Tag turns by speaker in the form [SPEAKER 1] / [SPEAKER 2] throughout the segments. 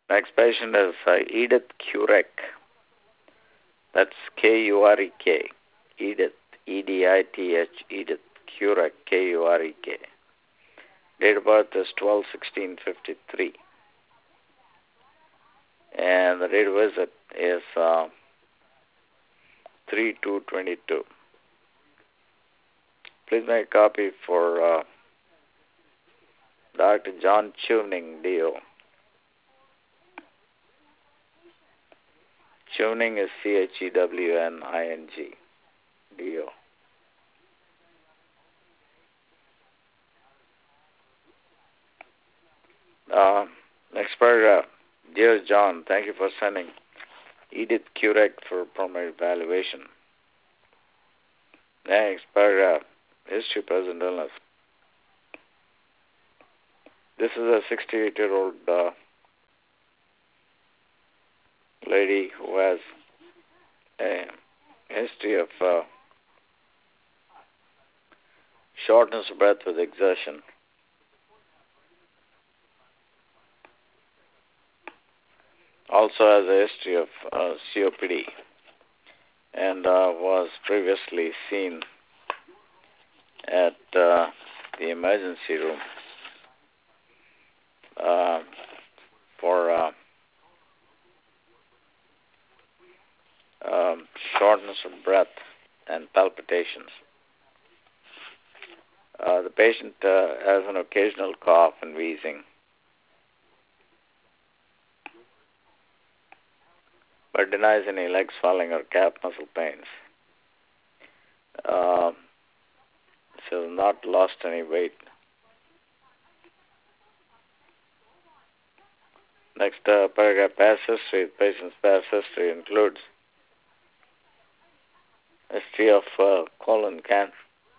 [SPEAKER 1] Next patient is Edith Kurek. That's Kurek. Edith, Edith, Edith Kurek, Kurek. Date of birth is 12/16/53. And the date of visit is 3/2/22. Please make a copy for Dr. John Chewning, D.O. Chewning is Chewning, D.O. Next paragraph. Dear John, thank you for sending Edith Kurek for primary evaluation. Next paragraph. History, present illness. This is a 68-year-old lady who has a history of shortness of breath with exertion. Also has a history of COPD and was previously seen at the emergency room for shortness of breath and palpitations. The patient has an occasional cough and wheezing, but denies any leg swelling or calf muscle pains. She has not lost any weight. Next paragraph, past history. The patient's past history includes history of colon cancer.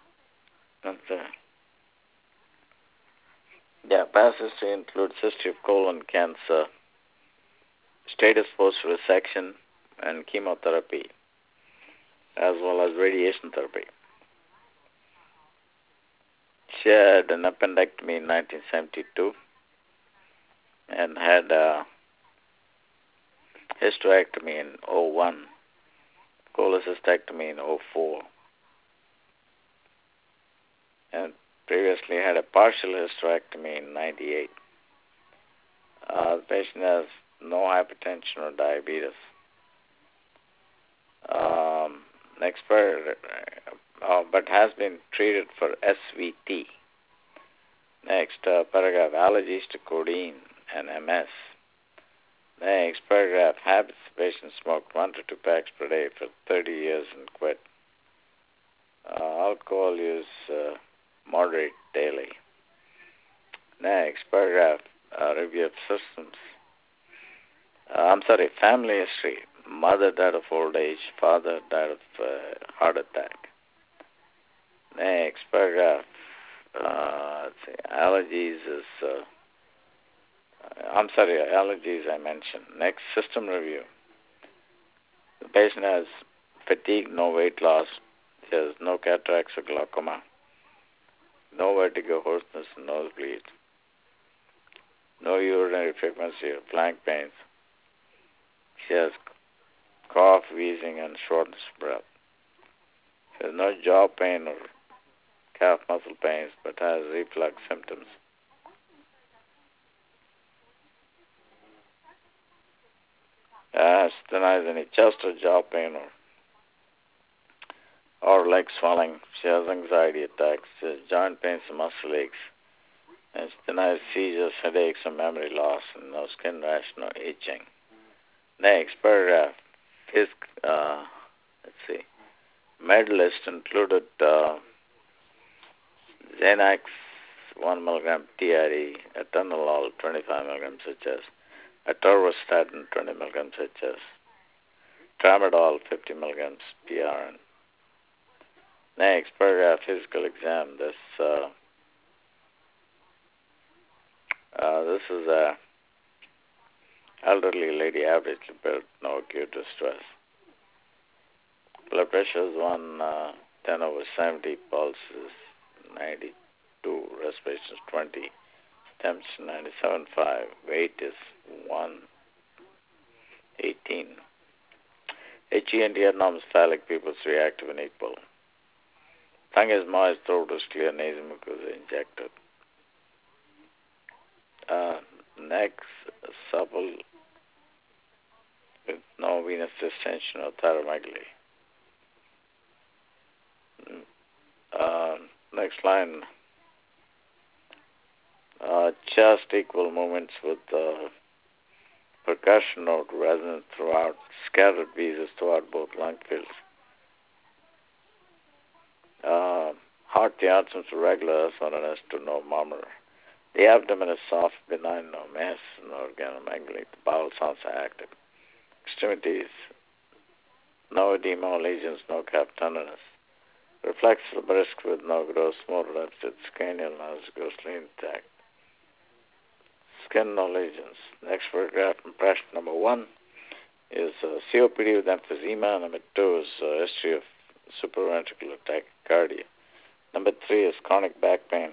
[SPEAKER 1] Past history includes history of colon cancer, status post resection, and chemotherapy, as well as radiation therapy. She had an appendectomy in 1972 and had a hysterectomy in 2001, cholecystectomy in 2004, and previously had a partial hysterectomy in 1998. The patient has no hypertension or diabetes. Next paragraph, but has been treated for SVT. Next paragraph, allergies to codeine and MS. Next paragraph, habits. The patient smoked 1 to 2 packs per day for 30 years and quit. Alcohol use moderate daily. Next paragraph, review of systems. Family history. Mother died of old age. Father died of heart attack. Next paragraph. Allergies is. Allergies I mentioned. Next, system review. The patient has fatigue, no weight loss. He has no cataracts or glaucoma. No vertigo, hoarseness, and nosebleed. No urinary frequency or flank pains. She has cough, wheezing, and shortness of breath. She has no jaw pain or calf muscle pains, but has reflux symptoms. She denies any chest or jaw pain or leg swelling. She has anxiety attacks. She has joint pains and muscle aches. And she denies seizures, headaches, or memory loss, and no skin rash, no itching. Next paragraph. Med list included Xanax 1 milligram TRE, atenolol 25 milligrams HS, atorvastatin 20 milligrams HS, tramadol 50 milligrams PRN. Next paragraph, physical exam. This is a elderly lady, averagely built, no acute distress. Blood pressure is 110/70, pulse is 92, respiration is 20, temperature 97.5, weight is 1 18. HENT abnormal phallic pupils reactive and equal. Tongue is moist, throat is clear, nasal mucosa injected. Neck supple with no venous distension or thyromegaly. Next line. Chest equal movements with percussion note resonant throughout, scattered wheezes throughout both lung fields. Heart the absence of regular soreness to no murmur. The abdomen is soft, benign, no mass, no organomegaly. The bowel sounds active. Extremities, no edema or lesions, no calf tenderness. Reflexive brisk with no gross motor deficit. Cranial nerves grossly intact. Skin, no lesions. Next paragraph, impression number 1 is COPD with emphysema. Number 2 is history of supraventricular tachycardia. Number 3 is chronic back pain.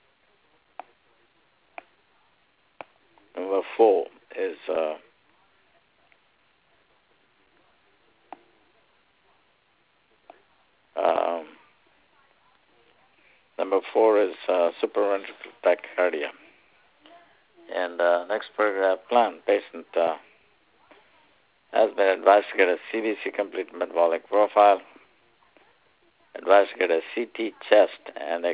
[SPEAKER 1] Number 4 is supraventricular tachycardia. And next paragraph, plan. Patient has been advised to get a CBC complete metabolic profile, advised to get a CT chest and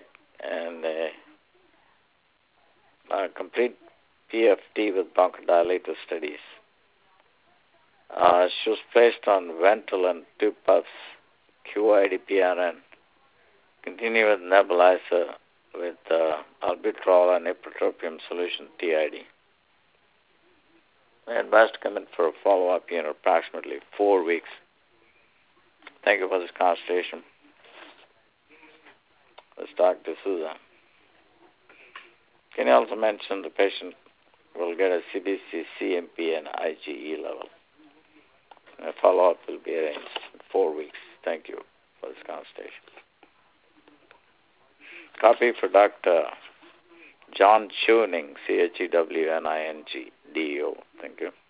[SPEAKER 1] a complete PFT with bronchodilator studies. She was placed on Ventolin 2 puffs, QID-PRN. Continue with nebulizer with albuterol and ipratropium solution, TID. Advised to come in for a follow-up in approximately 4 weeks. Thank you for this consultation. Let's talk to Susan. Can you also mention the patient will get a CBC, CMP, and IgE level? And a follow-up will be arranged in 4 weeks. Thank you for this consultation. Copy for Dr. John Chewning, CHEWNINGDEO. Thank you.